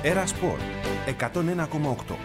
Έρα Σπορ 101,8.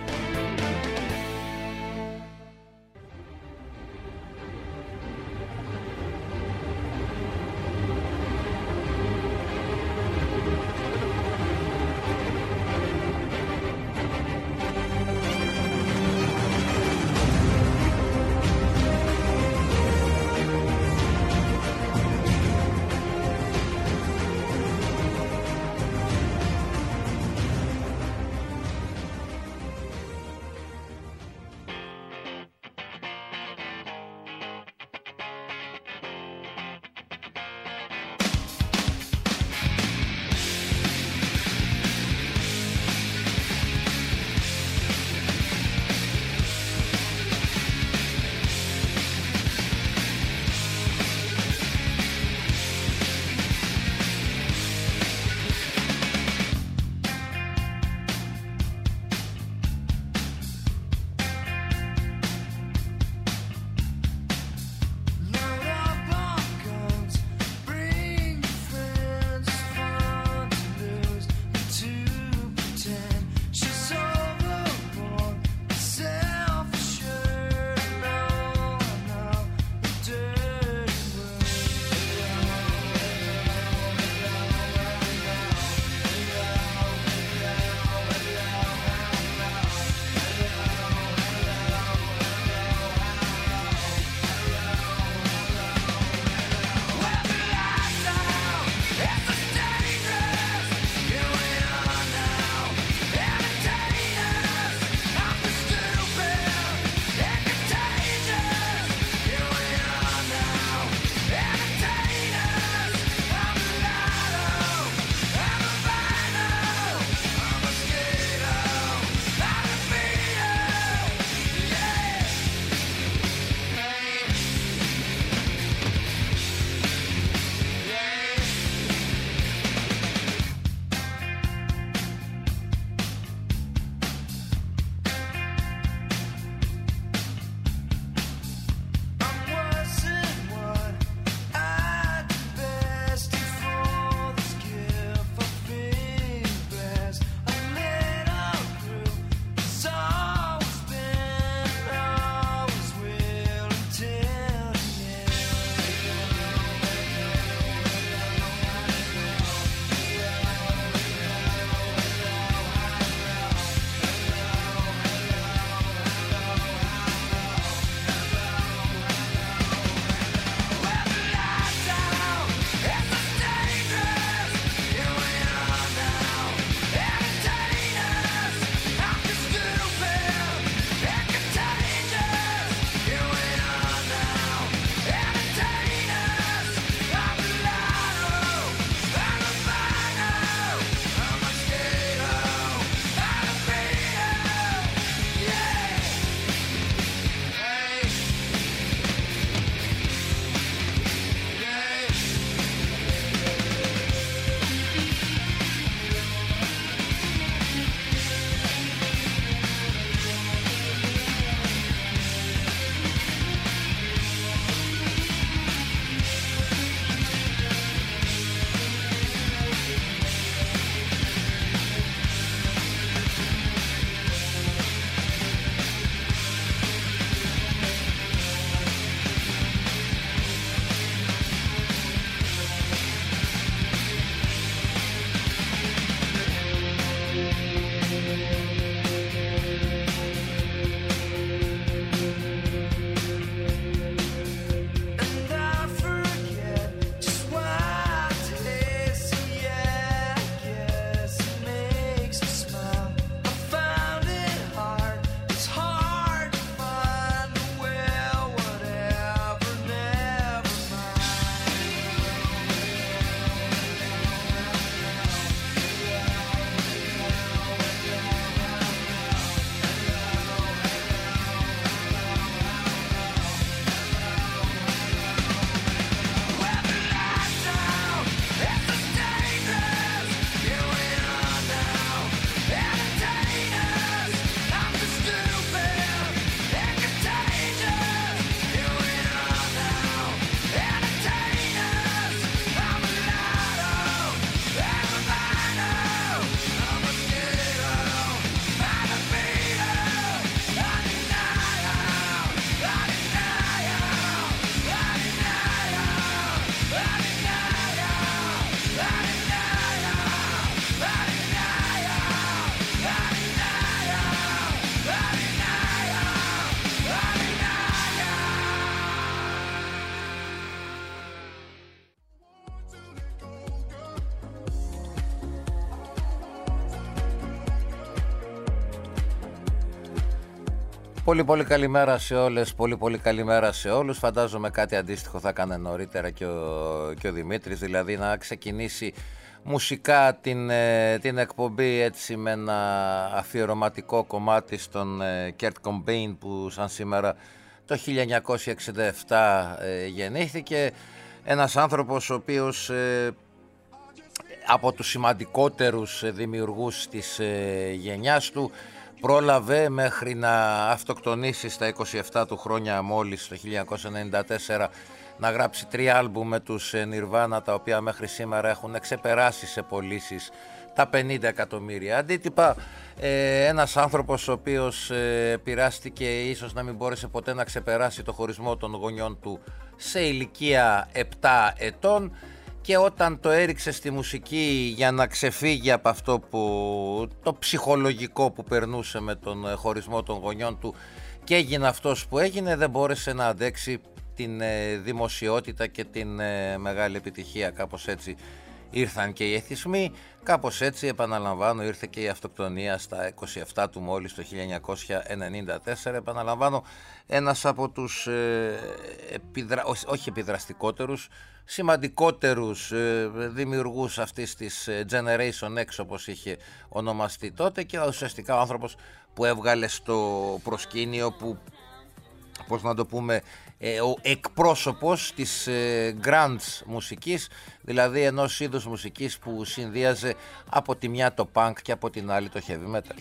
Πολύ καλημέρα σε όλες, πολύ καλημέρα σε όλους. Φαντάζομαι κάτι αντίστοιχο θα έκανε νωρίτερα και ο Δημήτρης, δηλαδή να ξεκινήσει μουσικά την εκπομπή έτσι με ένα αφιερωματικό κομμάτι στον Kurt Cobain, που σαν σήμερα το 1967 γεννήθηκε. Ένας άνθρωπος ο οποίος από τους σημαντικότερους δημιουργούς της γενιάς του πρόλαβε μέχρι να αυτοκτονήσει στα 27 του χρόνια μόλις το 1994 να γράψει 3 άλμπουμ με τους Nirvana, τα οποία μέχρι σήμερα έχουν ξεπεράσει σε πωλήσεις τα 50 εκατομμύρια αντίτυπα. Ένας άνθρωπος ο οποίος πειράστηκε, ίσως να μην μπόρεσε ποτέ να ξεπεράσει το χωρισμό των γονιών του σε ηλικία 7 ετών, και όταν το έριξε στη μουσική για να ξεφύγει από αυτό το ψυχολογικό που περνούσε με τον χωρισμό των γονιών του και έγινε αυτός που έγινε, δεν μπόρεσε να αντέξει την δημοσιότητα και την μεγάλη επιτυχία. Κάπως έτσι ήρθαν και οι εθισμοί, κάπως έτσι, επαναλαμβάνω, ήρθε και η αυτοκτονία στα 27 του μόλις το 1994. Επαναλαμβάνω, ένας από τους όχι επιδραστικότερους, σημαντικότερους δημιουργούς αυτής της Generation X, όπως είχε ονομαστεί τότε, και ουσιαστικά ο άνθρωπος που έβγαλε στο προσκήνιο, που, πώς να το πούμε, ο εκπρόσωπος της grunge μουσικής, δηλαδή ενός είδους μουσικής που συνδύαζε από τη μια το punk και από την άλλη το heavy metal.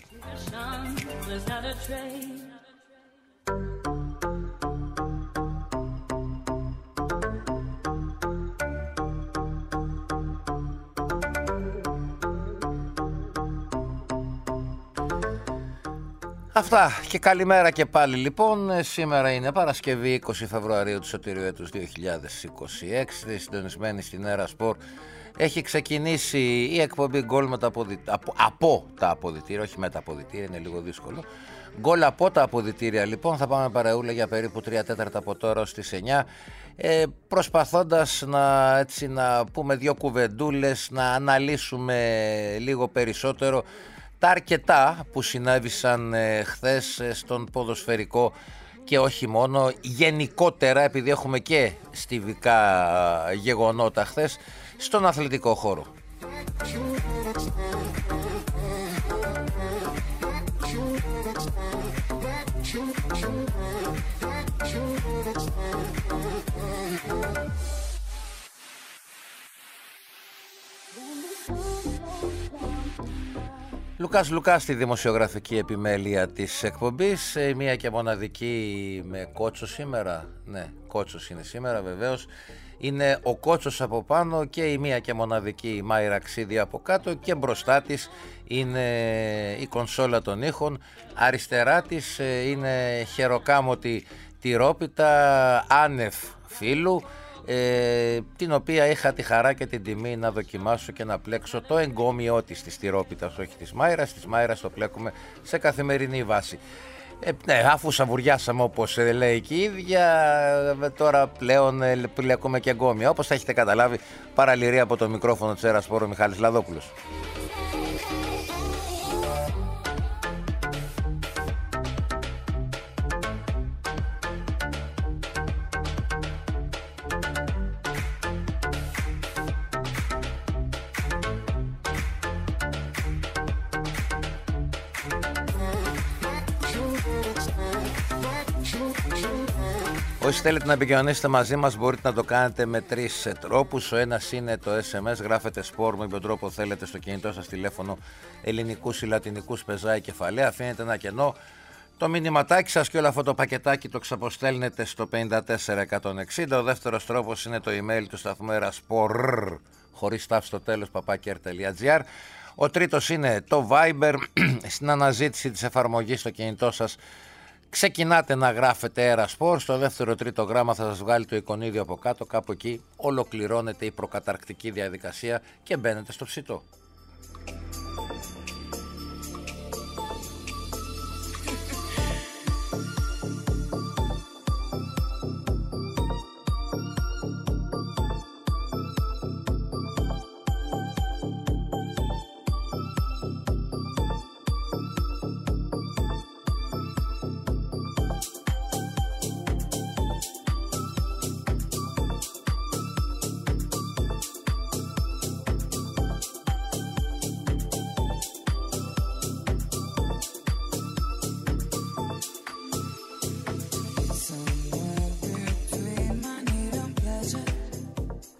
Αυτά και καλημέρα και πάλι λοιπόν. Σήμερα είναι Παρασκευή 20 Φεβρουαρίου του σωτηρίου έτους 2026. Συντονισμένη στην Έρα Σπορ. Έχει ξεκινήσει η εκπομπή γκολ από τα αποδυτήρια, όχι με τα αποδυτήρια, είναι λίγο δύσκολο. Γκολ από τα αποδυτήρια λοιπόν. Θα πάμε παρεούλα για περίπου 3 τέταρτα από τώρα ως τις 9. Προσπαθώντας να πούμε δύο κουβεντούλες, να αναλύσουμε λίγο περισσότερο τα αρκετά που συνέβησαν χθες στον ποδοσφαιρικό και όχι μόνο, γενικότερα, επειδή έχουμε και στιβικά γεγονότα χθες στον αθλητικό χώρο. Λουκάς Λουκάς στη δημοσιογραφική επιμέλεια της εκπομπής, μία και μοναδική με κότσο σήμερα. Ναι, κότσος είναι σήμερα βεβαίως. Είναι ο κότσος από πάνω και η μία και μοναδική Μάιρα Ξίδη από κάτω, και μπροστά της είναι η κονσόλα των ήχων. Αριστερά της είναι χεροκάμωτη τυρόπιτα άνευ φύλου, την οποία είχα τη χαρά και την τιμή να δοκιμάσω και να πλέξω το εγκόμιό της τυρόπιτας, όχι της Μάιρας. Της Μάιρας το πλέκουμε σε καθημερινή βάση. Ναι, αφού σαβουριάσαμε, όπως λέει και η ίδια, τώρα πλέον πλέκουμε και εγκόμια. Όπως θα έχετε καταλάβει, παραλυρεί από το μικρόφωνο της Έρα Σπορ ο Μιχάλης Λαδόπουλος. Όσοι θέλετε να επικοινωνήσετε μαζί μας, μπορείτε να το κάνετε με 3 τρόπους. Ο ένας είναι το SMS, γράφετε σπορ με ποιον τρόπο θέλετε στο κινητό σας τηλέφωνο, ελληνικούς ή λατινικούς, πεζάει κεφαλαία, αφήνετε ένα κενό, το μηνυματάκι σας και όλο αυτό το πακετάκι το ξαποστέλνετε στο 54160. Ο δεύτερος τρόπος είναι το email του σταθμού Ερασπορ, χωρίς τάφ στο τέλος, @air.gr. Ο τρίτος είναι το Viber. Στην αναζήτηση της εφαρμογής στο κινητό σας ξεκινάτε να γράφετε Έρα Σπορ, στο δεύτερο τρίτο γράμμα θα σας βγάλει το εικονίδιο από κάτω, κάπου εκεί ολοκληρώνεται η προκαταρκτική διαδικασία και μπαίνετε στο ψητό.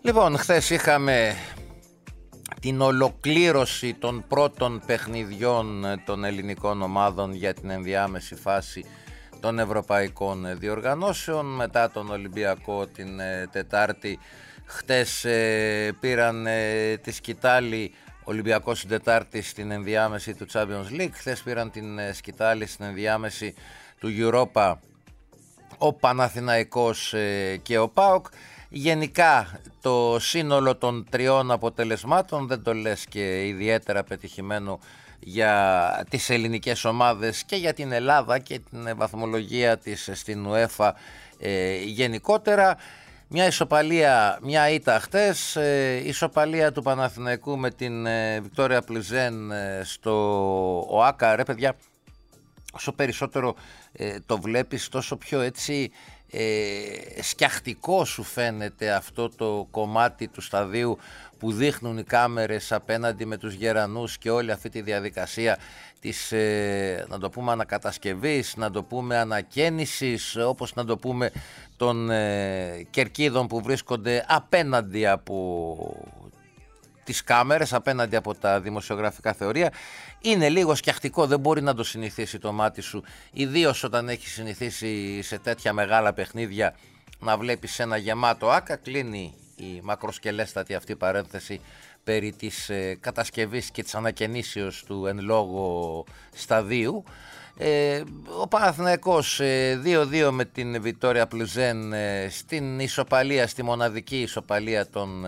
Λοιπόν, χθες είχαμε την ολοκλήρωση των πρώτων παιχνιδιών των ελληνικών ομάδων για την ενδιάμεση φάση των ευρωπαϊκών διοργανώσεων. Μετά τον Ολυμπιακό την Τετάρτη, χτες πήραν τη σκητάλη Ολυμπιακός την Τετάρτη στην ενδιάμεση του Champions League, χθες πήραν την σκητάλη στην ενδιάμεση του Europa ο Παναθηναϊκός και ο ΠΑΟΚ. Γενικά το σύνολο των τριών αποτελεσμάτων δεν το λες και ιδιαίτερα πετυχημένο για τις ελληνικές ομάδες και για την Ελλάδα και την βαθμολογία της στην UEFA γενικότερα. Μια ισοπαλία, μια ήττα χτες, ισοπαλία του Παναθηναϊκού με την Βικτόρια Πλιζέν στο ΟΑΚΑ. Ρε παιδιά, όσο περισσότερο το βλέπεις, τόσο πιο έτσι σκιαχτικό σου φαίνεται αυτό το κομμάτι του σταδίου που δείχνουν οι κάμερες απέναντι με τους γερανούς και όλη αυτή τη διαδικασία της, να το πούμε, ανακατασκευής, να το πούμε ανακαίνησης, όπως να το πούμε των κερκίδων που βρίσκονται απέναντι από τις κάμερες, απέναντι από τα δημοσιογραφικά θεωρία. Είναι λίγο σκιαχτικό, δεν μπορεί να το συνηθίσει το μάτι σου, ιδίως όταν έχει συνηθίσει σε τέτοια μεγάλα παιχνίδια να βλέπεις ένα γεμάτο ΆΚΑ. Κλείνει η μακροσκελέστατη αυτή παρένθεση περί της κατασκευής και της ανακαινήσεως του εν λόγω σταδίου. Ο Παναθηναϊκός 2-2 με την Βικτόρια Πλιζέν στην ισοπαλία, στη μοναδική ισοπαλία των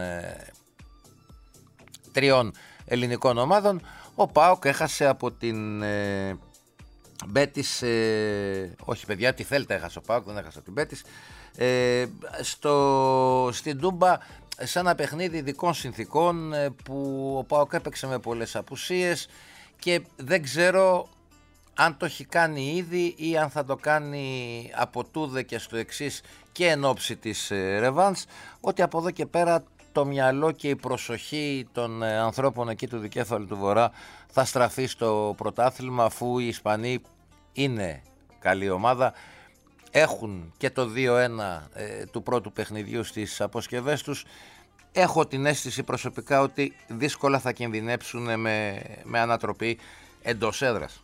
τριών ελληνικών ομάδων. Ο ΠΑΟΚ έχασε από την Μπέτις, όχι παιδιά, τη Θέλτα έχασε ο ΠΑΟΚ, δεν έχασε από την Μπέτις, στην Τούμπα, σε ένα παιχνίδι ειδικών συνθήκων που ο ΠΑΟΚ έπαιξε με πολλές απουσίες και δεν ξέρω αν το έχει κάνει ήδη ή αν θα το κάνει από τούδε και στο εξής και εν ώψη της ρεβάνς, ότι από εδώ και πέρα το μυαλό και η προσοχή των ανθρώπων εκεί του Δικέφαλου του Βορρά θα στραφεί στο πρωτάθλημα, αφού οι Ισπανοί είναι καλή ομάδα, έχουν και το 2-1 του πρώτου παιχνιδιού στις αποσκευές τους. Έχω την αίσθηση προσωπικά ότι δύσκολα θα κινδυνέψουν με ανατροπή εντός έδρας.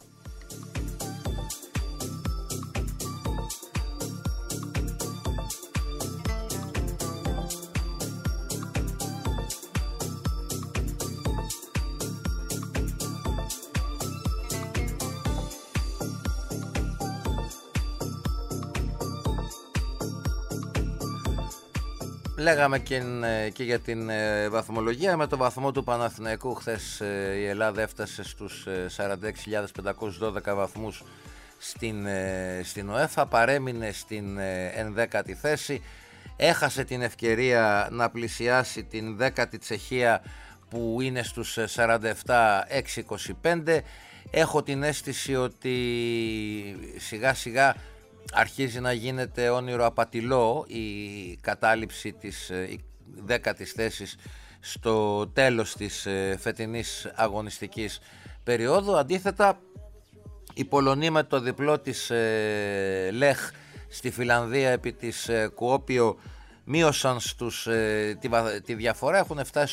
Λέγαμε και για την βαθμολογία. Με το βαθμό του Παναθηναϊκού χθες η Ελλάδα έφτασε στους 46.512 βαθμούς στην UEFA, παρέμεινε στην 11η θέση, έχασε την ευκαιρία να πλησιάσει την 10η Τσεχία που είναι στους 47.625. Έχω την αίσθηση ότι σιγά σιγά αρχίζει να γίνεται όνειρο απατηλό η κατάληψη της 10ης θέσης στο τέλος της φετινής αγωνιστικής περίοδου. Αντίθετα, οι Πολωνοί με το διπλό της Λεχ στη Φιλανδία επί της Κουόπιο μείωσαν τη διαφορά, έχουν φτάσει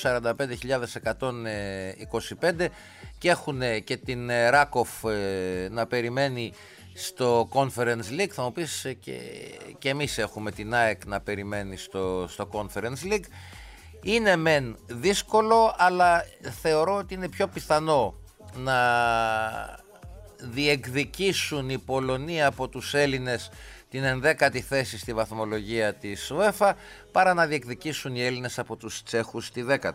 45.125 και έχουν και την Ράκοφ να περιμένει στο Conference League. Θα μου πεις και εμείς έχουμε την ΑΕΚ να περιμένει στο Conference League. Είναι μεν δύσκολο, αλλά θεωρώ ότι είναι πιο πιθανό να διεκδικήσουν οι Πολωνοί από τους Έλληνες την 11η θέση στη βαθμολογία της UEFA παρά να διεκδικήσουν οι Έλληνες από τους Τσέχους τη 10η.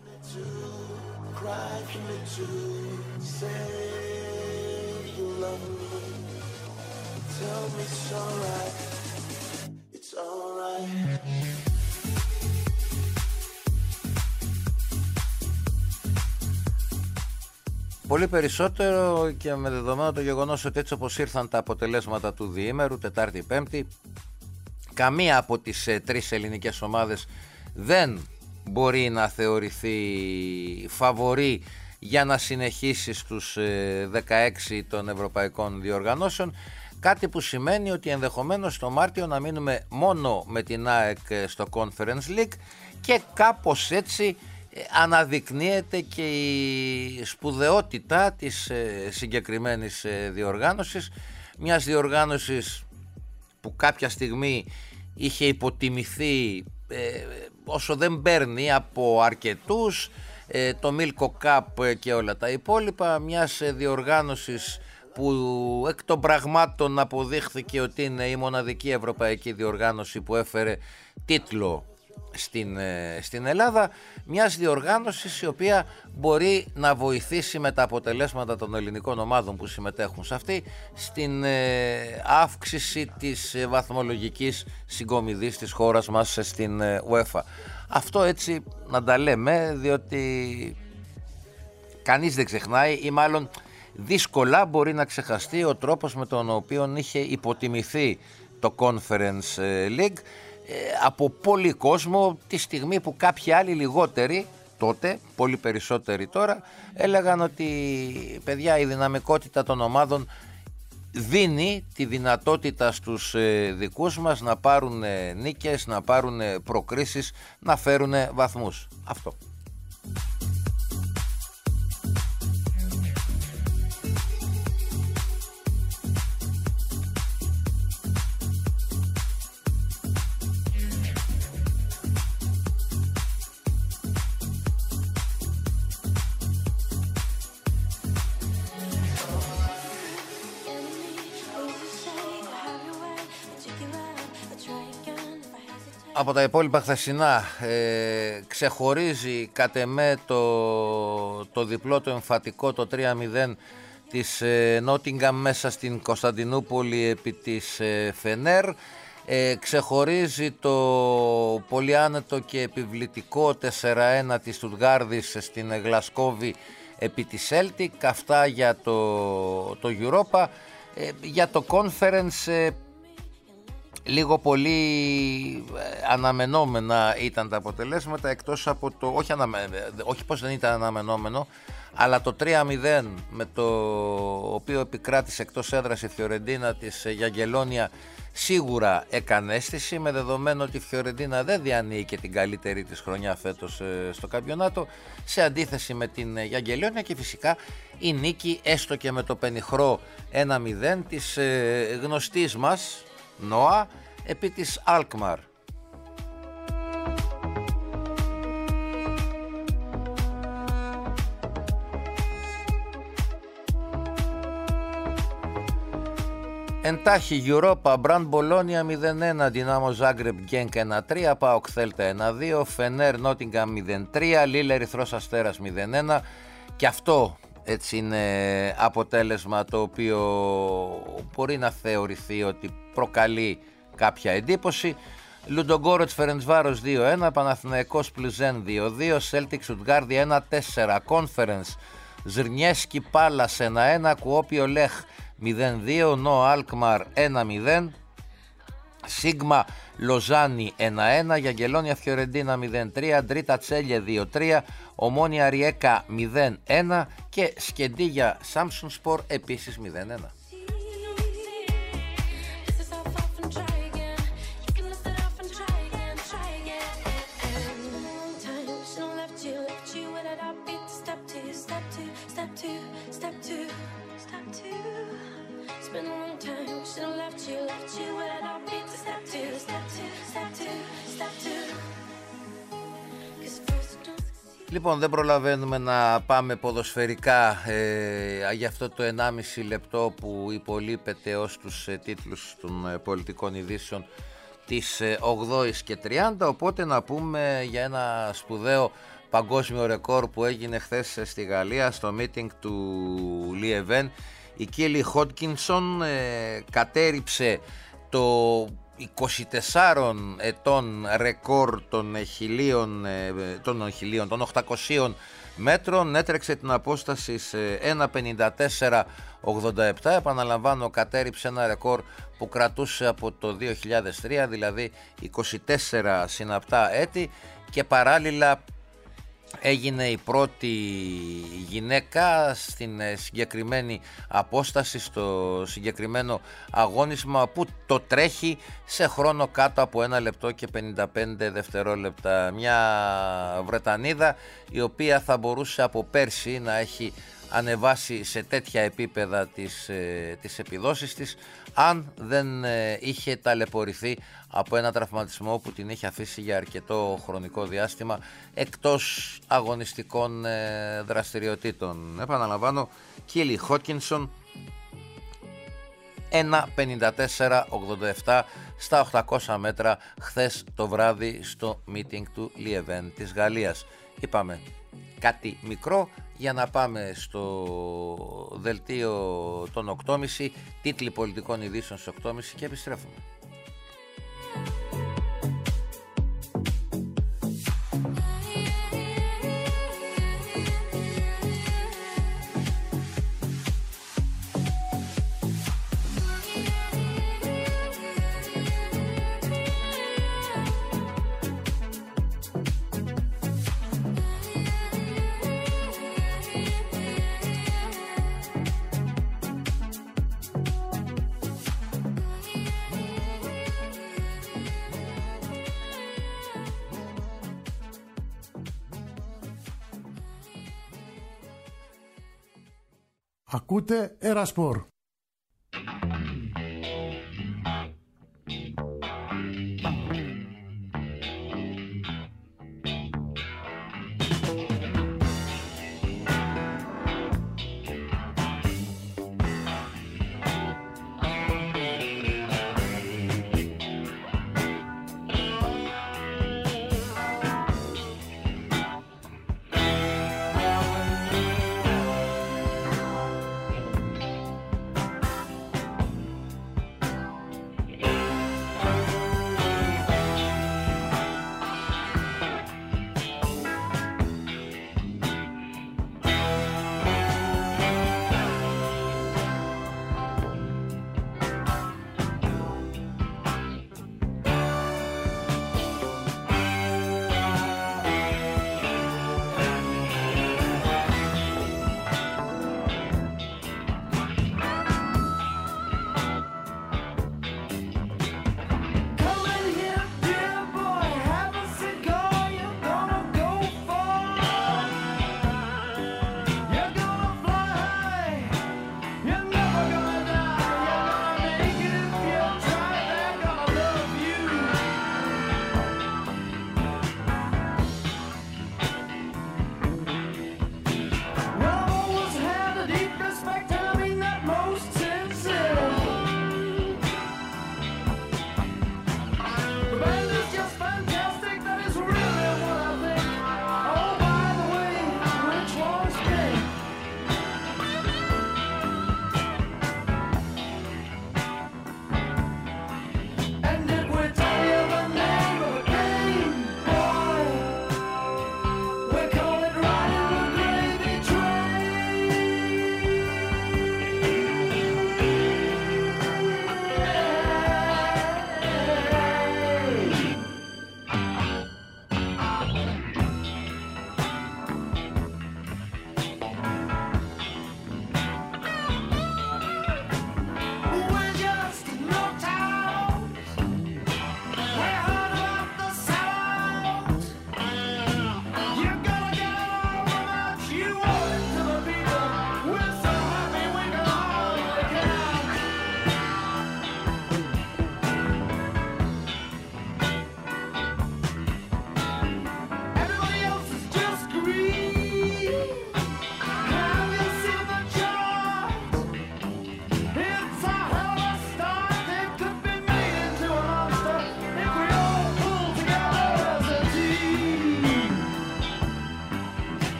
Πολύ περισσότερο και με δεδομένο το γεγονός ότι έτσι όπως ήρθαν τα αποτελέσματα του διήμερου, Τετάρτη, Πέμπτη, καμία από τις τρεις ελληνικές ομάδες δεν μπορεί να θεωρηθεί φαβορί για να συνεχίσει στους 16 των ευρωπαϊκών διοργανώσεων. κάτι που σημαίνει ότι ενδεχομένως το Μάρτιο να μείνουμε μόνο με την ΑΕΚ στο Conference League και κάπως έτσι αναδεικνύεται και η σπουδαιότητα της συγκεκριμένης διοργάνωσης, μιας διοργάνωσης που κάποια στιγμή είχε υποτιμηθεί όσο δεν παίρνει από αρκετούς, το Milko Cup και όλα τα υπόλοιπα, μιας διοργάνωσης που εκ των πραγμάτων αποδείχθηκε ότι είναι η μοναδική ευρωπαϊκή διοργάνωση που έφερε τίτλο στην Ελλάδα, μιας διοργάνωσης η οποία μπορεί να βοηθήσει με τα αποτελέσματα των ελληνικών ομάδων που συμμετέχουν σε αυτή στην αύξηση της βαθμολογικής συγκομιδής της χώρας μας στην UEFA. Αυτό έτσι να τα λέμε, διότι κανείς δεν ξεχνάει, ή μάλλον δύσκολα μπορεί να ξεχαστεί ο τρόπος με τον οποίο είχε υποτιμηθεί το Conference League από πολύ κόσμο, τη στιγμή που κάποιοι άλλοι λιγότεροι τότε, πολύ περισσότεροι τώρα, έλεγαν ότι παιδιά, η δυναμικότητα των ομάδων δίνει τη δυνατότητα στους δικούς μας να πάρουν νίκες, να πάρουν προκρίσεις, να φέρουν βαθμούς. Αυτό. Από τα υπόλοιπα χθεσινά ξεχωρίζει κατ' εμέ το διπλό, το εμφατικό, το 3-0 της Νότιγκαμ μέσα στην Κωνσταντινούπολη επί της Φενέρ. Ξεχωρίζει το πολύ άνετο και επιβλητικό 4-1 της Στουτγκάρδης στην Γλασκόβη επί της Celtic. Αυτά για το Europa. Για το Conference λίγο πολύ αναμενόμενα ήταν τα αποτελέσματα, εκτός από το, όχι πως δεν ήταν αναμενόμενο, αλλά το 3-0 με το οποίο επικράτησε εκτός έδρας η Φιωρεντίνα της Γιαγγελόνια σίγουρα έκανε αίσθηση, με δεδομένο ότι η Φιωρεντίνα δεν διανύει και την καλύτερη της χρονιά φέτος στο καμπιονάτο, σε αντίθεση με την Γιαγγελόνια, και φυσικά η νίκη έστω και με το πενιχρό 1-0 της γνωστής μας Νόα επί της Αλκμαρ. Εντάχει Europa, Μπραντ Μπολόνια 0-1, Δυνάμο Ζάγκρεπ Γκένκ 1-3, ΠΑΟΚ Θέλτα 1-2, Φενέρ Νότιγκαμ 0-3, Λίλε Ερυθρός Αστέρας 0-1, και αυτό έτσι είναι αποτέλεσμα το οποίο μπορεί να θεωρηθεί ότι προκαλεί κάποια εντύπωση. Λουντογκόρετς Φερεντσβάρος 2-1, Παναθηναϊκός Πλουζέν 2-2, Celtic Στουτγκάρδη 1-4, Conference Ζρνιέσκι Πάλας 1-1, Κουόπιο Λέχ 0-2, Νο Αλκμαρ 1-0, Σίγμα Λοζάνι 1-1, Γιαγγελόνια Φιωρεντίνα 0-3, Ντρίτα Τσέλιε 2-3, Ομόνια Ριέκα 0-1 και Σκεντίγια Σάμσον Σπορ επίσης 0-1. Λοιπόν, δεν προλαβαίνουμε να πάμε ποδοσφαιρικά για αυτό το 1,5 λεπτό που υπολείπεται ως τους τίτλους των πολιτικών ειδήσεων της 8ης και 30, οπότε να πούμε για ένα σπουδαίο παγκόσμιο ρεκόρ που έγινε χθες στη Γαλλία στο meeting του Λιεβέν. Η Κίλι Χότκινσον κατέριψε το 24 ετών ρεκόρ των 800 μέτρων, έτρεξε την απόσταση σε 1.54.87. Επαναλαμβάνω, κατέριψε ένα ρεκόρ που κρατούσε από το 2003, δηλαδή 24 συναπτά έτη, και παράλληλα έγινε η πρώτη γυναίκα στην συγκεκριμένη απόσταση, στο συγκεκριμένο αγώνισμα που το τρέχει σε χρόνο κάτω από 1 λεπτό και 55 δευτερόλεπτα. Μια Βρετανίδα η οποία θα μπορούσε από πέρσι να έχει ανεβάσει σε τέτοια επίπεδα τις επιδόσεις της αν δεν είχε ταλαιπωρηθεί από ένα τραυματισμό που την είχε αφήσει για αρκετό χρονικό διάστημα εκτός αγωνιστικών δραστηριοτήτων. Επαναλαμβάνω, Κίλι Χόκινσον 1.54.87 στα 800 μέτρα χθες το βράδυ στο meeting του Λιεβέν της Γαλλίας. Είπαμε κάτι μικρό για να πάμε στο δελτίο των 8.30, τίτλοι πολιτικών ειδήσεων στις 8.30 και επιστρέφουμε. Ακούτε Ερασπορ.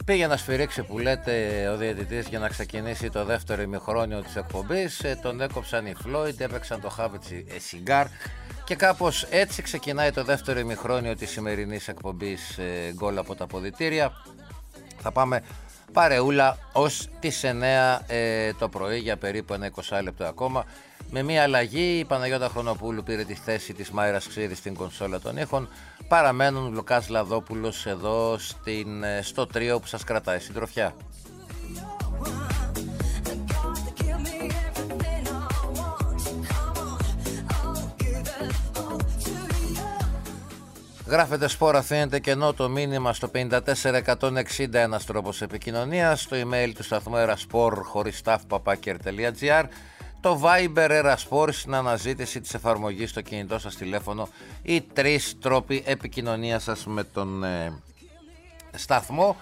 Πήγε να σφυρίξει που λέτε ο διαιτητής για να ξεκινήσει το δεύτερο ημιχρόνιο της εκπομπής. Τον έκοψαν οι Floyd, έπαιξαν το Have a Cigar και κάπως έτσι ξεκινάει το δεύτερο ημιχρόνιο της σημερινής εκπομπής γκολ από τα αποδυτήρια. Θα πάμε παρεούλα ως τις 9 το πρωί για περίπου ένα 20 λεπτό ακόμα. Με μια αλλαγή, η Παναγιώτα Χρονοπούλου πήρε τη θέση της Μάιρας Ξίδης στην κονσόλα των ήχων. Παραμένουν ο Λουκάς Λαδόπουλος εδώ στο τρίο που σας κρατάει συντροφιά. Γράφετε Σπορ, αφήνετε κενό το μήνυμα στο 54160, ένας τρόπος επικοινωνίας, στο email του σταθμού eraspor@aker.gr, το Viber Eraspor στην αναζήτηση της εφαρμογής στο κινητό σας τηλέφωνο, οι τρεις τρόποι επικοινωνίας σας με τον σταθμό.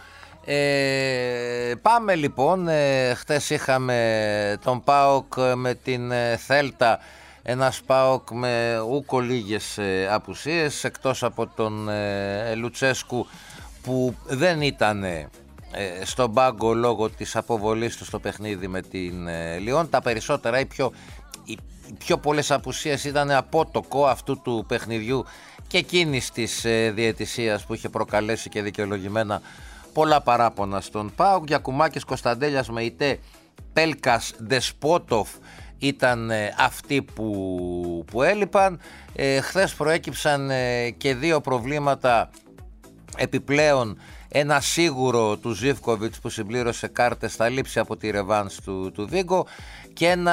Πάμε λοιπόν, χτες είχαμε τον ΠΑΟΚ με την Θέλτα, ένας ΠΑΟΚ με ούκο λίγες απουσίες, εκτός από τον Λουτσέσκου που δεν ήταν στον πάγκο λόγω της αποβολής του στο παιχνίδι με την Λιόν. Τα περισσότερα, οι πιο πολλές απουσίες ήταν απότοκο αυτού του παιχνιδιού και εκείνης της διαιτησίας που είχε προκαλέσει και δικαιολογημένα πολλά παράπονα στον ΠΑΟΚ. Γιακουμάκης Κωνσταντέλιας με ητέ, Πέλκας, Ντεσπότοφ ήταν αυτοί που έλειπαν. Χθες προέκυψαν και δύο προβλήματα επιπλέον. Ένα σίγουρο του Ζίβκοβιτς που συμπλήρωσε κάρτες, θα λείψει από τη ρεβάνς του Βίγκο, και ένα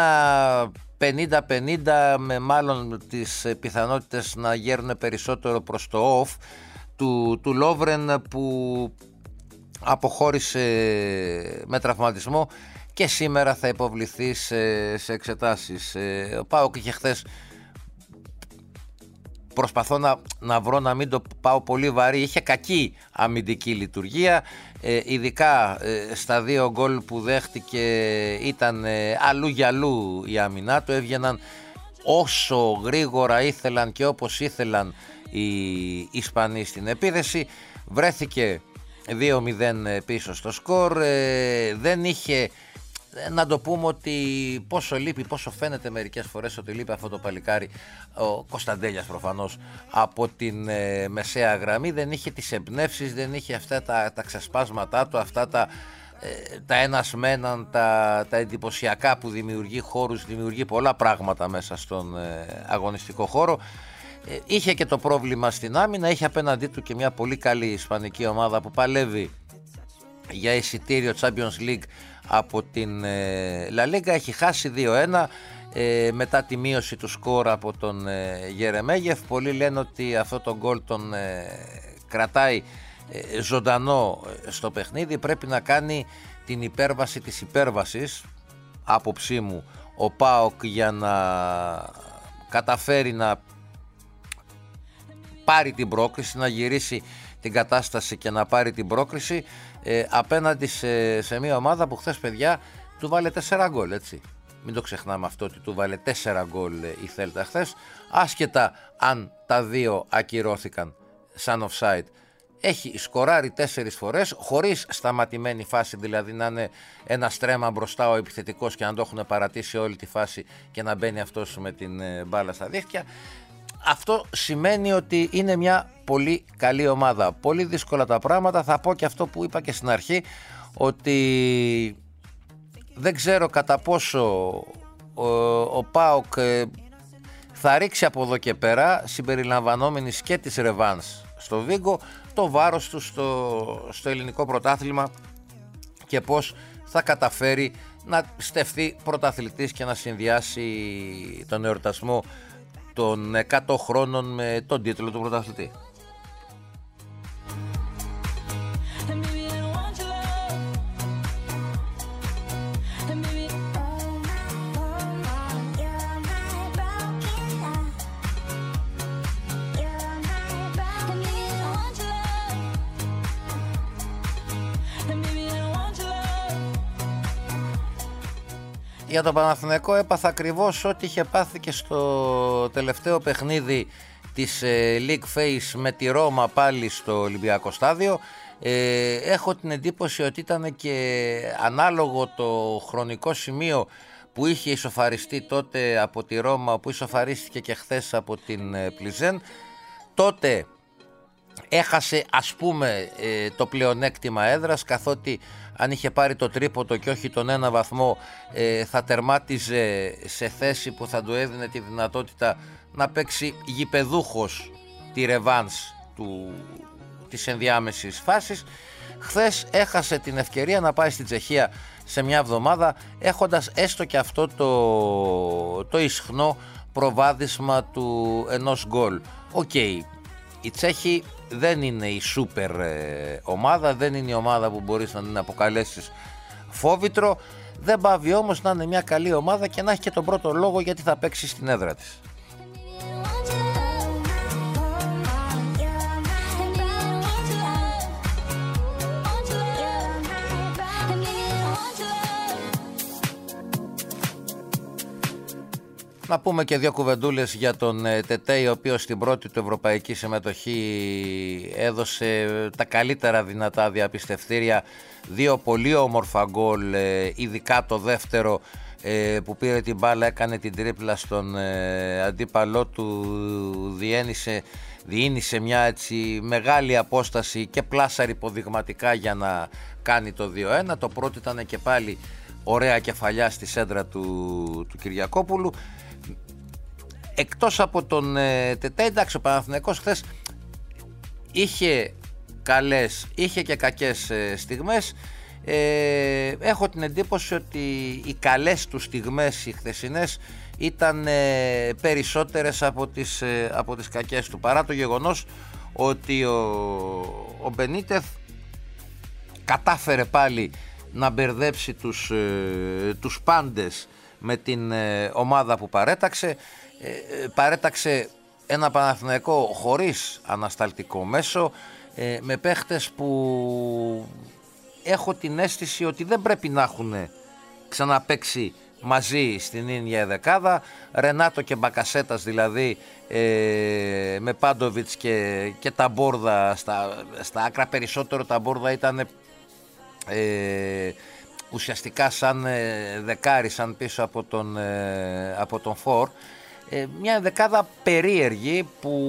50-50 με μάλλον τις πιθανότητες να γέρνουν περισσότερο προς το off του Λόβρεν που αποχώρησε με τραυματισμό και σήμερα θα υποβληθεί σε εξετάσεις. Ο ΠΑΟΚ είχε χθες, προσπαθώ να βρω να μην το πάω πολύ βαρύ, είχε κακή αμυντική λειτουργία, ειδικά στα δύο γκολ που δέχτηκε ήταν αλλού για αλλού η άμυνά του, έβγαιναν όσο γρήγορα ήθελαν και όπως ήθελαν οι Ισπανοί στην επίδεση. Βρέθηκε 2-0 πίσω στο σκορ, δεν είχε, να το πούμε ότι πόσο φαίνεται μερικές φορές ότι λείπει αυτό το παλικάρι, ο Κωνσταντέλιας προφανώς, από την μεσαία γραμμή, δεν είχε τις εμπνεύσεις, δεν είχε αυτά τα ξεσπάσματά του, αυτά τα ένας με έναν, τα εντυπωσιακά που δημιουργεί χώρους, δημιουργεί πολλά πράγματα μέσα στον αγωνιστικό χώρο. Είχε και το πρόβλημα στην άμυνα, είχε απέναντί του και μια πολύ καλή ισπανική ομάδα που παλεύει για εισιτήριο Champions League από την La Liga. Έχει χάσει 2-1 μετά τη μείωση του σκορ από τον Γερεμέγεφ. Πολλοί λένε ότι αυτό το γκολ τον κρατάει ζωντανό στο παιχνίδι. Πρέπει να κάνει την υπέρβαση της υπέρβασης, άποψή μου, ο ΠΑΟΚ, για να καταφέρει να πάρει την πρόκριση, να γυρίσει την κατάσταση και να πάρει την πρόκριση απέναντι σε μια ομάδα που χθες, παιδιά, του βάλε 4 γκολ, έτσι. Μην το ξεχνάμε αυτό, ότι του βάλε 4 γκολ η Θέλτα χθες, άσχετα αν τα δύο ακυρώθηκαν σαν offside. Έχει σκοράρει 4 φορές χωρίς σταματημένη φάση, δηλαδή να είναι ένα στρέμμα μπροστά ο επιθετικός και να το έχουν παρατήσει όλη τη φάση και να μπαίνει αυτός με την μπάλα στα δίχτυα. Αυτό σημαίνει ότι είναι μια πολύ καλή ομάδα. Πολύ δύσκολα τα πράγματα. Θα πω και αυτό που είπα και στην αρχή, ότι δεν ξέρω κατά πόσο ο ΠΑΟΚ θα ρίξει από εδώ και πέρα, συμπεριλαμβανόμενης και της ρεβάνς στο Βίγκο, το βάρος του στο ελληνικό πρωτάθλημα και πώς θα καταφέρει να στεφθεί πρωταθλητής και να συνδυάσει τον εορτασμό των 100 χρόνων με τον τίτλο του πρωταθλητή. Για τον Παναθηναϊκό έπαθα ακριβώς ό,τι είχε πάθει και στο τελευταίο παιχνίδι της League Phase με τη Ρώμα, πάλι στο Ολυμπιακό στάδιο. Έχω την εντύπωση ότι ήταν και ανάλογο το χρονικό σημείο που είχε ισοφαριστεί τότε από τη Ρώμα, που ισοφαρίστηκε και χθες από την Πλιζέν. Τότε έχασε ας πούμε το πλεονέκτημα έδρας, καθότι αν είχε πάρει το τρίποντο και όχι τον ένα βαθμό θα τερμάτιζε σε θέση που θα του έδινε τη δυνατότητα να παίξει γηπεδούχος τη ρεβάνς της ενδιάμεσης φάσης. Χθες έχασε την ευκαιρία να πάει στην Τσεχία σε μια εβδομάδα, έχοντας έστω και αυτό το ισχνό προβάδισμα του ενός γκολ. Οκ, οι Τσέχοι δεν είναι η σούπερ ομάδα, δεν είναι η ομάδα που μπορείς να την αποκαλέσεις φόβητρο, δεν πάβει όμως να είναι μια καλή ομάδα και να έχει και τον πρώτο λόγο γιατί θα παίξει στην έδρα της. Να πούμε και δύο κουβεντούλες για τον Τετέι, ο οποίος στην πρώτη του ευρωπαϊκή συμμετοχή έδωσε τα καλύτερα δυνατά διαπιστευτήρια, δύο πολύ όμορφα γκολ, ειδικά το δεύτερο που πήρε την μπάλα, έκανε την τρίπλα στον αντίπαλό του, διήνυσε μια έτσι μεγάλη απόσταση και πλάσαρε υποδειγματικά για να κάνει το 2-1. Το πρώτο ήταν και πάλι ωραία κεφαλιά στη σέντρα του Κυριακόπουλου. Εκτός από τον Τετέ, εντάξει, ο Παναθηναϊκός χθες είχε και κακές στιγμές. Έχω την εντύπωση ότι οι καλές του στιγμές οι χθεσινές ήταν περισσότερες από τις κακές του, παρά το γεγονός ότι ο Μπενίτεθ κατάφερε πάλι να μπερδέψει τους πάντες με την ομάδα που παρέταξε ένα Παναθηναϊκό χωρίς ανασταλτικό μέσο, με παίχτες που έχω την αίσθηση ότι δεν πρέπει να έχουν ξαναπαίξει μαζί στην ίδια δεκάδα. Ρενάτο και Μπακασέτας δηλαδή, με Πάντοβιτς και Ταμπόρδα στα άκρα. Περισσότερο Ταμπόρδα ήταν ουσιαστικά σαν δεκάρι, σαν πίσω από τον Φορ. Μια δεκάδα περίεργη που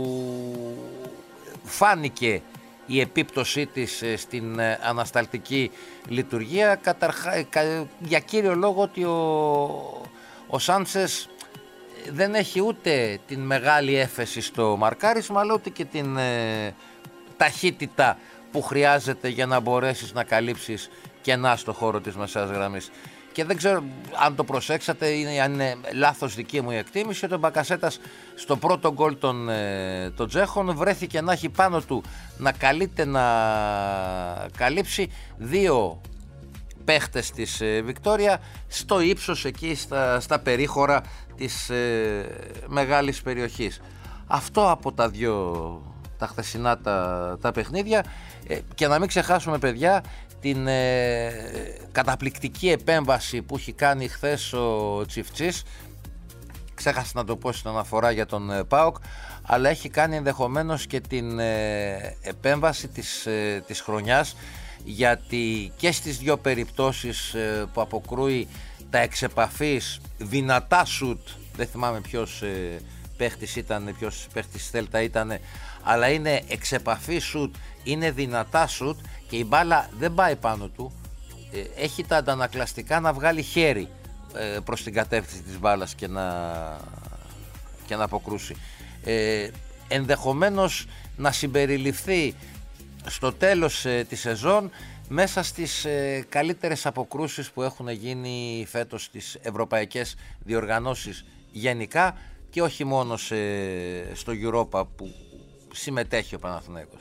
φάνηκε η επίπτωσή της στην ανασταλτική λειτουργία, για κύριο λόγο ότι ο Σάντσες δεν έχει ούτε την μεγάλη έφεση στο μαρκάρισμα, αλλά ούτε και την ταχύτητα που χρειάζεται για να μπορέσεις να καλύψεις κενά στο χώρο της μεσαίας γραμμής. Και δεν ξέρω αν το προσέξατε, αν είναι λάθος δική μου η εκτίμηση, ότι ο Μπακασέτας στο πρώτο γκολ των Τσέχων βρέθηκε να έχει πάνω του να καλείται να καλύψει δύο παίχτες της Βικτόρια στο ύψος εκεί στα περίχωρα της μεγάλης περιοχής. Αυτό από τα χθεσινά τα παιχνίδια. Και να μην ξεχάσουμε, παιδιά, την καταπληκτική επέμβαση που έχει κάνει χθες ο Τσιφτσής. Ξέχασα να το πω στην αναφορά για τον ΠΑΟΚ, αλλά έχει κάνει ενδεχομένως και την επέμβαση της χρονιάς, γιατί και στις δύο περιπτώσεις που αποκρούει τα εξεπαφής δυνατά σουτ, δεν θυμάμαι ποιος παίχτης Θέλτα ήταν, αλλά είναι εξεπαφή σουτ, είναι δυνατά σουτ και η μπάλα δεν πάει πάνω του, έχει τα αντανακλαστικά να βγάλει χέρι προς την κατεύθυνση της μπάλας και να αποκρούσει. Ενδεχομένως να συμπεριληφθεί στο τέλος της σεζόν μέσα στις καλύτερες αποκρούσεις που έχουν γίνει φέτος στις ευρωπαϊκές διοργανώσεις γενικά, και όχι μόνο στο Europa που συμμετέχει ο Παναθηναϊκός.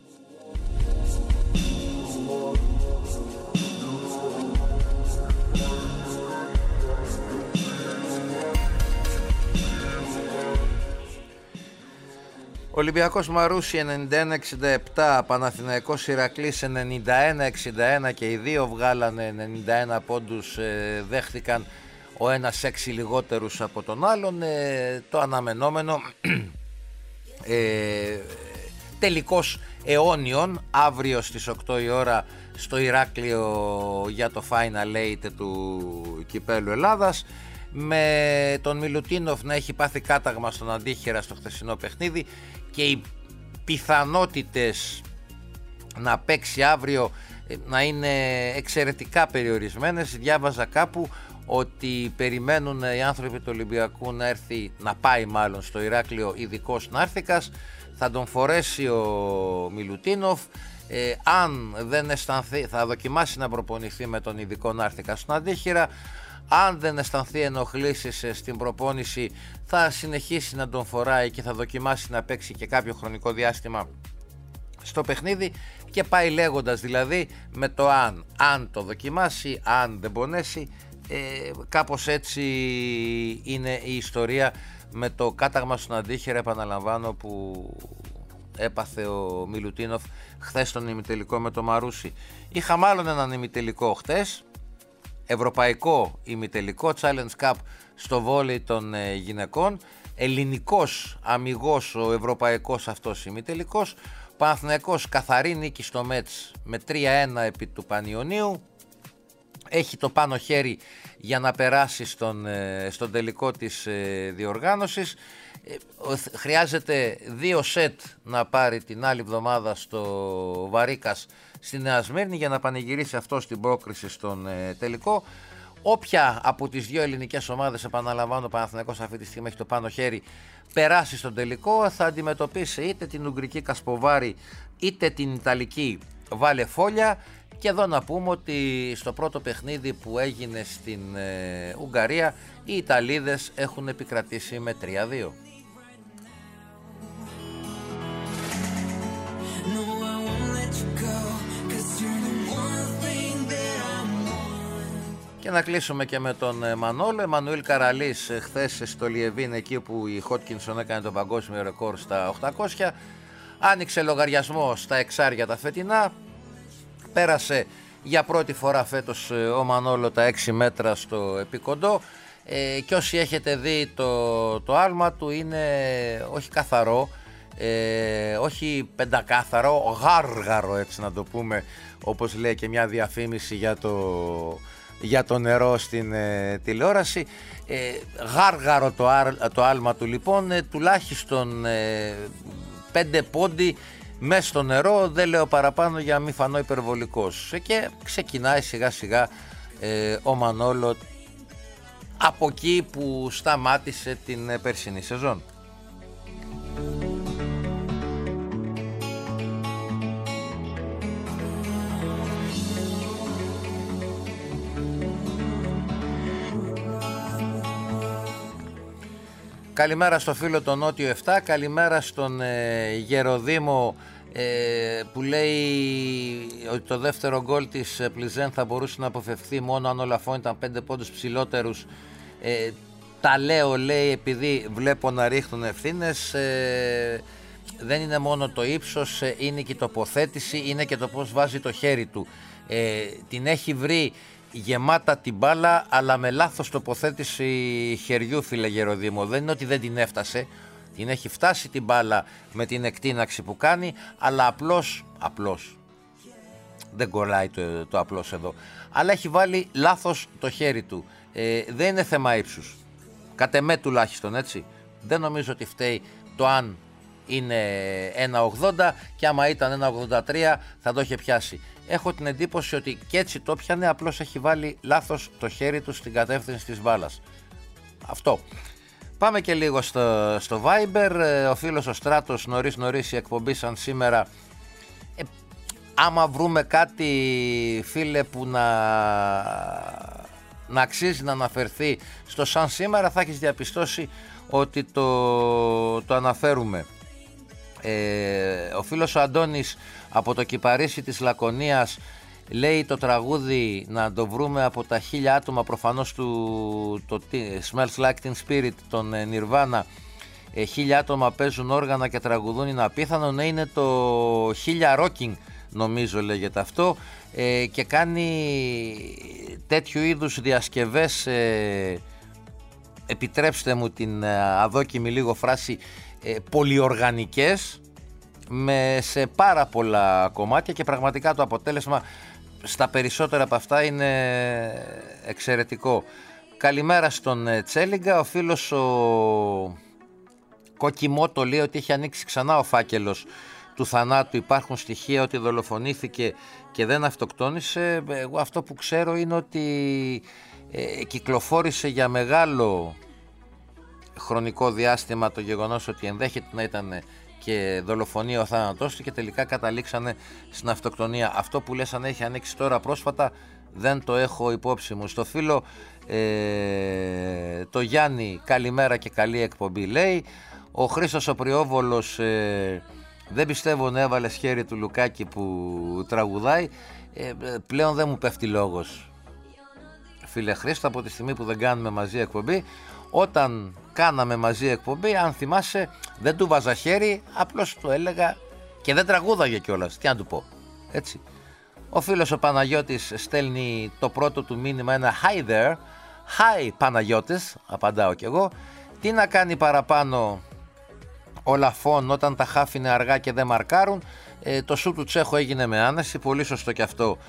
Ολυμπιακός Μαρούσι 91-67, Παναθηναϊκός Ηρακλής 91-61 και οι δύο βγάλανε 91 πόντους, δέχτηκαν ο ένας 6 λιγότερους από τον άλλον. Το αναμενόμενο, τελικός αιώνιων αύριο στις 8 η ώρα στο Ηράκλειο για το Final Eight του Κυπέλλου Ελλάδας, με τον Μιλουτίνοφ να έχει πάθει κάταγμα στον αντίχειρα στο χθεσινό παιχνίδι και οι πιθανότητες να παίξει αύριο να είναι εξαιρετικά περιορισμένες. Διάβαζα κάπου ότι περιμένουν οι άνθρωποι του Ολυμπιακού να πάει μάλλον στο Ηράκλειο ειδικός νάρθικας, θα τον φορέσει ο Μιλουτίνοφ, αν δεν αισθανθεί θα δοκιμάσει να προπονηθεί με τον ειδικό νάρθικα στον αντίχειρα, αν δεν αισθανθεί ενοχλήσεις στην προπόνηση θα συνεχίσει να τον φοράει και θα δοκιμάσει να παίξει και κάποιο χρονικό διάστημα στο παιχνίδι, και πάει λέγοντας δηλαδή με το αν το δοκιμάσει, αν δεν πονέσει. Κάπως έτσι είναι η ιστορία με το κάταγμα στον αντίχειρα, επαναλαμβάνω, που έπαθε ο Μιλουτίνοφ χθες στον ημιτελικό με το Μαρούσι. Είχα μάλλον έναν ημιτελικό χθες, ευρωπαϊκό ημιτελικό, Challenge Cup στο βόλεϊ των γυναικών, ελληνικός αμιγός ο ευρωπαϊκός αυτός ημιτελικός. Παναθηναϊκός καθαρή νίκη στο Μέτς με 3-1 επί του Πανιωνίου. Έχει το πάνω χέρι για να περάσει στον τελικό της διοργάνωσης. Χρειάζεται 2 σετ να πάρει την άλλη εβδομάδα στο Βαρίκας στη Νέα Σμύρνη για να πανηγυρίσει αυτό στην πρόκριση στον τελικό. Όποια από τις δύο ελληνικές ομάδες, επαναλαμβάνω, ο Παναθηναϊκός αυτή τη στιγμή έχει το πάνω χέρι, περάσει στον τελικό, θα αντιμετωπίσει είτε την Ουγγρική Κασποβάρη είτε την Ιταλική Βάλε Φόλια. Και εδώ να πούμε ότι στο πρώτο παιχνίδι που έγινε στην Ουγγαρία οι Ιταλίδες έχουν επικρατήσει με 3-2. Και να κλείσουμε και με τον Μανόλο. Εμμανουήλ Καραλής χθες στο Λιεβίν, εκεί που η Χότκινσον έκανε το παγκόσμιο ρεκόρ στα 800, άνοιξε λογαριασμό στα εξάρια τα φετινά. Πέρασε για πρώτη φορά φέτος ο Μανόλο τα 6 μέτρα στο επικοντό, και όσοι έχετε δει το άλμα του είναι όχι καθαρό, όχι πεντακάθαρο, γάργαρο, έτσι να το πούμε, όπως λέει και μια διαφήμιση για το νερό στην τηλεόραση. Γάργαρο το άλμα του λοιπόν, τουλάχιστον 5 πόντι μέσα στο νερό, δεν λέω παραπάνω για να μην φανώ υπερβολικός. Και ξεκινάει σιγά σιγά ο Μανόλο από εκεί που σταμάτησε την περσινή σεζόν. Καλημέρα στο φίλο τον Νότιο 7, καλημέρα στον Γεροδήμο που λέει ότι το δεύτερο γκολ της Πλιζέν θα μπορούσε να αποφευχθεί μόνο αν ο Λαφόν ήταν 5 πόντους ψηλότερους. Τα λέω, λέει, επειδή βλέπω να ρίχνουν ευθύνες. Δεν είναι μόνο το ύψος, είναι και η τοποθέτηση, είναι και το πώς βάζει το χέρι του. Την έχει βρει γεμάτα την μπάλα, αλλά με λάθος τοποθέτηση χεριού, φίλε Γεροδήμο. Δεν είναι ότι δεν την έφτασε, την έχει φτάσει την μπάλα με την εκτείναξη που κάνει, αλλά απλώς δεν κολλάει το απλώς εδώ, αλλά έχει βάλει λάθος το χέρι του. Δεν είναι θέμα ύψους, κατ' εμέ τουλάχιστον, έτσι. Δεν νομίζω ότι φταίει το αν είναι 1,80 και άμα ήταν 1,83 θα το είχε πιάσει. Έχω την εντύπωση ότι και έτσι το πιάνε, απλώς έχει βάλει λάθος το χέρι του στην κατεύθυνση της μπάλας. Αυτό. Πάμε και λίγο στο Viber. Ο φίλος ο Στράτος, νωρίς η εκπομπή σαν σήμερα. Άμα βρούμε κάτι, φίλε, που να αξίζει να αναφερθεί στο σαν σήμερα, θα έχεις διαπιστώσει ότι το αναφέρουμε. Ο φίλος ο Αντώνης από το Κυπαρίσι της Λακωνίας λέει το τραγούδι να το βρούμε από τα 1000 άτομα, προφανώς το Smells Like Teen Spirit, τον Nirvana. 1000 άτομα παίζουν όργανα και τραγουδούν, είναι απίθανο. Ναι, είναι το 1000 Rocking, νομίζω λέγεται αυτό, και κάνει τέτοιου είδους διασκευές, επιτρέψτε μου την αδόκιμη λίγο φράση, πολυοργανικές, σε πάρα πολλά κομμάτια και πραγματικά το αποτέλεσμα στα περισσότερα από αυτά είναι εξαιρετικό. Καλημέρα στον Τσέλιγκα. Ο φίλος ο Κοκιμότο λέει ότι έχει ανοίξει ξανά ο φάκελος του θανάτου. Υπάρχουν στοιχεία ότι δολοφονήθηκε και δεν αυτοκτόνησε. Εγώ αυτό που ξέρω είναι ότι κυκλοφόρησε για μεγάλο χρονικό διάστημα το γεγονός ότι ενδέχεται να ήταν και δολοφονία ο θάνατός του και τελικά καταλήξανε στην αυτοκτονία. Αυτό που λες αν έχει ανοίξει τώρα πρόσφατα δεν το έχω υπόψη μου. Στο φίλο το Γιάννη, καλημέρα και καλή εκπομπή λέει. Ο Χρήστος ο Πριόβολος, δεν πιστεύω να έβαλες χέρι του Λουκάκη που τραγουδάει. Πλέον δεν μου πέφτει λόγος, φίλε Χρήστο, από τη στιγμή που δεν κάνουμε μαζί εκπομπή. Όταν κάναμε μαζί εκπομπή, αν θυμάσαι, δεν του βάζα χέρι, απλώς του έλεγα και δεν τραγούδαγε κιόλας. Τι να του πω, έτσι. Ο φίλος ο Παναγιώτης στέλνει το πρώτο του μήνυμα, ένα hi there. Hi Παναγιώτης, απαντάω κι εγώ. Τι να κάνει παραπάνω ο Λαφών όταν τα χάφ είναι αργά και δεν μαρκάρουν. Το σου του Τσέχο έγινε με άνεση, πολύ σωστό κι αυτό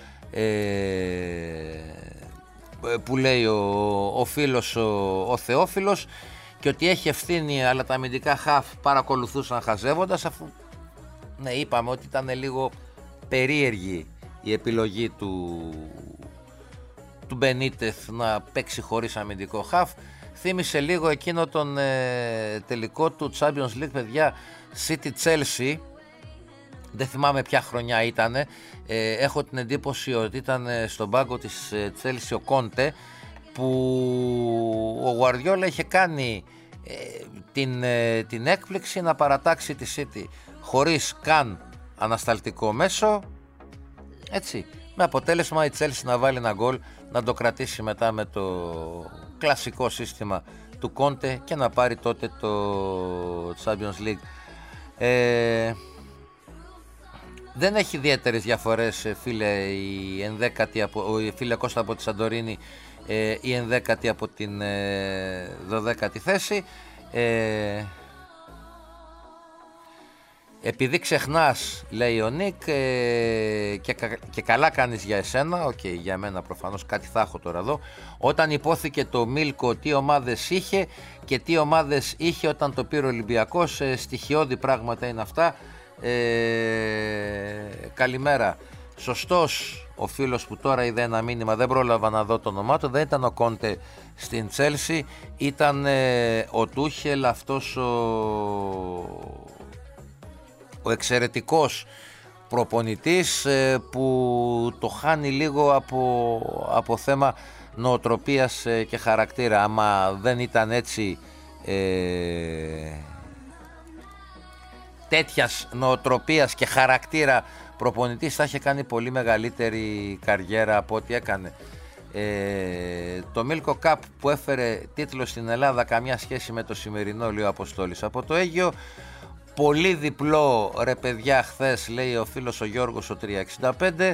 που λέει ο φίλος ο Θεόφιλος, και ότι έχει ευθύνη, αλλά τα αμυντικά χαφ παρακολουθούσαν χαζεύοντας, αφού ναι, είπαμε ότι ήταν λίγο περίεργη η επιλογή του Μπενίτεθ να παίξει χωρίς αμυντικό χαφ. Θύμισε λίγο εκείνο τον τελικό του Champions League, παιδιά, City Chelsea. Δεν θυμάμαι ποια χρονιά ήτανε. Έχω την εντύπωση ότι ήταν στον πάγκο της Chelsea ο Κόντε, που ο Γουαρδιόλα είχε κάνει την έκπληξη να παρατάξει τη City χωρίς καν ανασταλτικό μέσο, έτσι, με αποτέλεσμα η Chelsea να βάλει ένα γκολ, να το κρατήσει μετά με το κλασικό σύστημα του Κόντε και να πάρει τότε το Champions League. Δεν έχει ιδιαίτερες διαφορές, φίλε, φίλε Κώστα από τη Σαντορίνη, η 11η από την 12η θέση. Επειδή ξεχνάς, λέει ο Νίκ, και καλά κάνεις για εσένα, για μένα προφανώς κάτι θα έχω τώρα εδώ, όταν υπόθηκε το Μίλκο τι ομάδες είχε και τι ομάδες είχε όταν το πήρε ο Ολυμπιακός, στοιχειώδη πράγματα είναι αυτά. Καλημέρα. Σωστός ο φίλος που τώρα είδε ένα μήνυμα, δεν πρόλαβα να δω το όνομά του, δεν ήταν ο Κόντε στην Τσέλσι, ήταν ο Τούχελ, αυτός ο εξαιρετικός προπονητής που το χάνει λίγο από θέμα νοοτροπίας και χαρακτήρα. Άμα δεν ήταν έτσι τέτοιας νοοτροπίας και χαρακτήρα προπονητής, θα είχε κάνει πολύ μεγαλύτερη καριέρα από ό,τι έκανε. Το Μίλκο Cup που έφερε τίτλο στην Ελλάδα, καμιά σχέση με το σημερινό, λέει ο Αποστόλης από το Αίγυο. Πολύ διπλό ρε παιδιά χθες, λέει ο φίλος ο Γιώργος ο 365.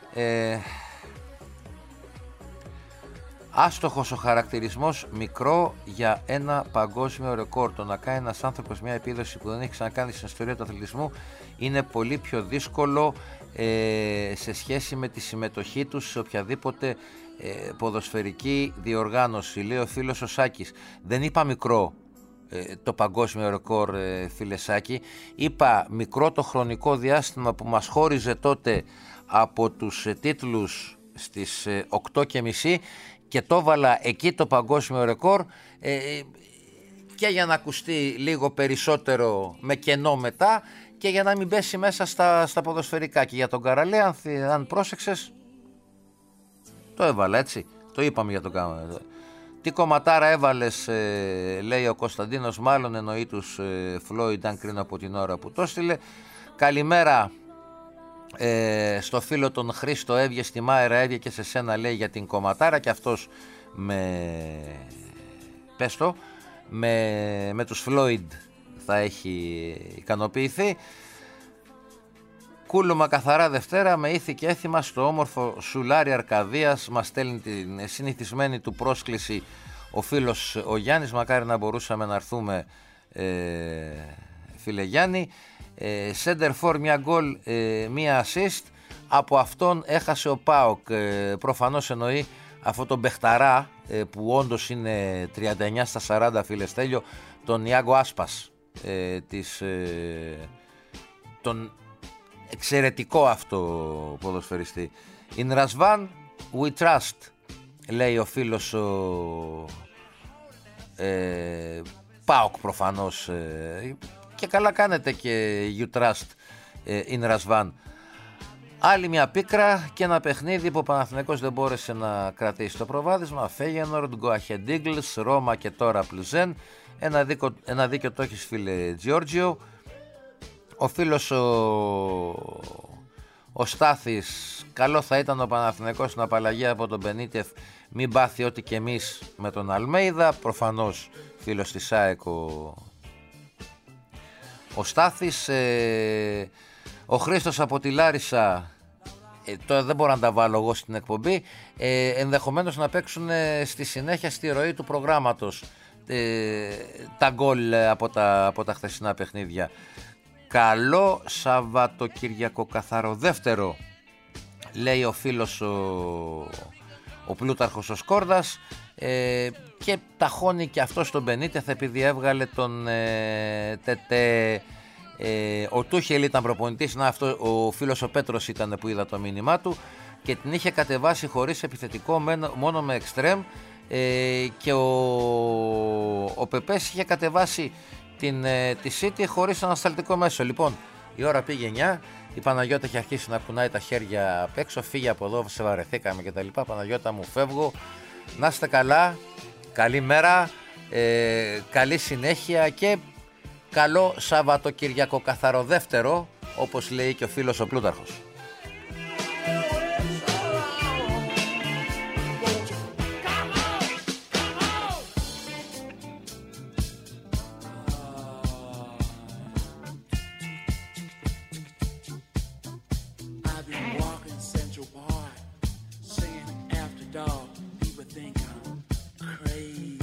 Άστοχος ο χαρακτηρισμός, μικρό για ένα παγκόσμιο ρεκόρ. Το να κάνει ένας άνθρωπος μια επίδοση που δεν έχει ξανακάνει στην ιστορία του αθλητισμού είναι πολύ πιο δύσκολο σε σχέση με τη συμμετοχή του σε οποιαδήποτε ποδοσφαιρική διοργάνωση, λέει ο φίλος ο Σάκης. Δεν είπα μικρό το παγκόσμιο ρεκόρ, φίλε Σάκη, είπα μικρό το χρονικό διάστημα που μας χώριζε τότε από τους τίτλους στις 8.30 και το έβαλα εκεί το παγκόσμιο ρεκόρ, και για να ακουστεί λίγο περισσότερο με κενό μετά και για να μην πέσει μέσα στα ποδοσφαιρικά. Και για τον Καραλέ, αν πρόσεξες, το έβαλα, έτσι, το είπαμε για τον Καραλέ. Τι κομματάρα έβαλες, λέει ο Κωνσταντίνος, μάλλον εννοεί τους Φλόιντ, αν κρίνω από την ώρα που το έστειλε. Καλημέρα στο φίλο τον Χρήστο, έβγε στη Μάερα, έβγε και σε σένα, λέει, για την κομματάρα, και αυτός με τους Φλόιντ θα έχει ικανοποιηθεί. Κούλουμα καθαρά Δευτέρα με ήθη και έθιμα στο όμορφο Σουλάρι Αρκαδίας. Μας στέλνει την συνηθισμένη του πρόσκληση ο φίλος ο Γιάννης. Μακάρι να μπορούσαμε να έρθουμε, φίλε Γιάννη. Center for, μια γκολ, μια assist. Από αυτόν έχασε ο ΠΑΟΚ. Προφανώς εννοεί αυτό τον Μπεχταρά, που όντως είναι 39 στα 40, φίλε Στέλιο, τον Ιάγκο Άσπας, τον εξαιρετικό αυτό ποδοσφαιριστή. In Razvan we trust, λέει ο φίλος ΠΑΟΚ προφανώς, και καλά κάνετε και you trust in Razvan. Άλλη μια πίκρα και ένα παιχνίδι που ο Παναθηναϊκός δεν μπόρεσε να κρατήσει το προβάδισμα. Feyenoord, Go Ahead Eagles, Ρώμα και τώρα Πλουζέν. Ένα δίκιο το έχεις, φίλε Giorgio. Ο φίλος ο Στάθης, καλό θα ήταν ο Παναθηναϊκός στην απαλλαγή από τον Μπενίτεφ, μην πάθει ό,τι και εμείς με τον Αλμέιδα. Προφανώς φίλος της ΑΕΚ ο Στάθης. Ο Χρήστος από τη Λάρισα, τώρα δεν μπορώ να τα βάλω εγώ στην εκπομπή, ενδεχομένως να παίξουν στη συνέχεια στη ροή του προγράμματος τα γκολ από τα χθεσινά παιχνίδια. Καλό Σαββατοκυριακό καθαρό δεύτερο, λέει ο φίλος ο Πλούταρχος ο Σκόρδας, και ταχώνει και αυτό στον Μπενίτεθ επειδή έβγαλε τον Τετέ. Ο Τούχελ ήταν προπονητής, αυτό ο φίλος ο Πέτρος ήταν που είδα το μήνυμά του, και την είχε κατεβάσει χωρίς επιθετικό, μόνο με εξτρέμ, και ο Πεπές είχε κατεβάσει τη City χωρίς ανασταλτικό μέσο. Λοιπόν, η ώρα πήγε 9, η Παναγιώτα έχει αρχίσει να κουνάει τα χέρια απ' έξω, φύγε από εδώ, σε βαρεθήκαμε κτλ. Παναγιώτα μου, φεύγω, να είστε καλά, καλή μέρα, καλή συνέχεια και καλό Σαββατοκυριακό καθαρό δεύτερο, όπως λέει και ο φίλος ο Πλούταρχος. After dark, people think I'm crazy.